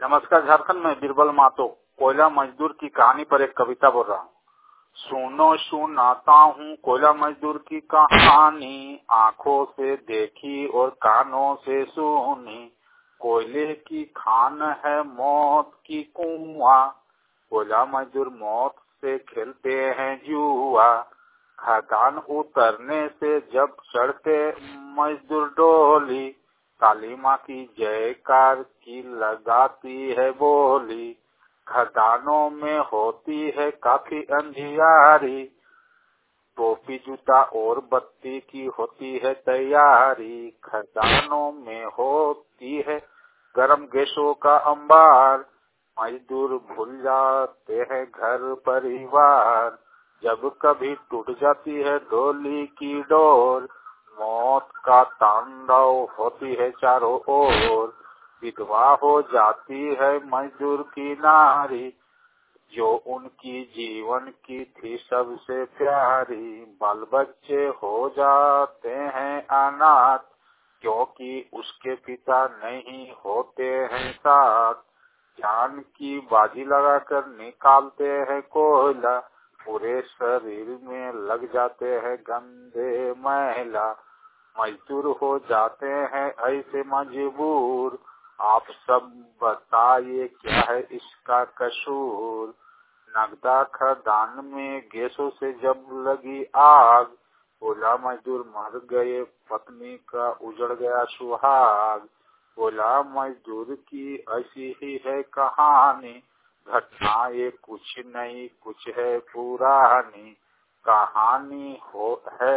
नमस्कार। झारखंड में बीरबल मातो कोयला मजदूर की कहानी पर एक कविता बोल रहा हूँ। सुनो सुनाता हूँ कोयला मजदूर की कहानी, आंखों से देखी और कानों से सुनी। कोयले की खान है मौत की कुआं, कोयला मजदूर मौत से खेलते हैं जुआ। खदान उतरने से जब चढ़ते मजदूर डोली, काली माँ की जयकार की लगाती है बोली। खदानों में होती है काफी अंधियारी, टोपी जूता और बत्ती की होती है तैयारी। खदानों में होती है गरम गैसों का अंबार, मजदूर भूल जाते हैं घर परिवार। जब कभी टूट जाती है डोली की डोर, मौत का तांडव होती है चारों ओर। विधवा हो जाती है मजदूर की नारी, जो उनकी जीवन की थी सबसे प्यारी। बाल बच्चे हो जाते हैं अनाथ, क्योंकि उसके पिता नहीं होते हैं साथ। जान की बाजी लगाकर निकालते हैं कोयला, पूरे शरीर में लग जाते हैं गंदे मैला। मजदूर हो जाते हैं ऐसे मजबूर, आप सब बताइए क्या है इसका कसूर। नगदा खदान में गैसों से जब लगी आग, कोयला मजदूर मर गए, पत्नी का उजड़ गया सुहाग। कोयला मजदूर की ऐसी ही है कहानी, घटना ये कुछ नहीं कुछ है पुरानी। कहानी है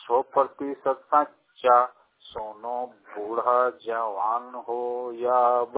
100% सच्चा, सुनो बूढ़ा जवान हो या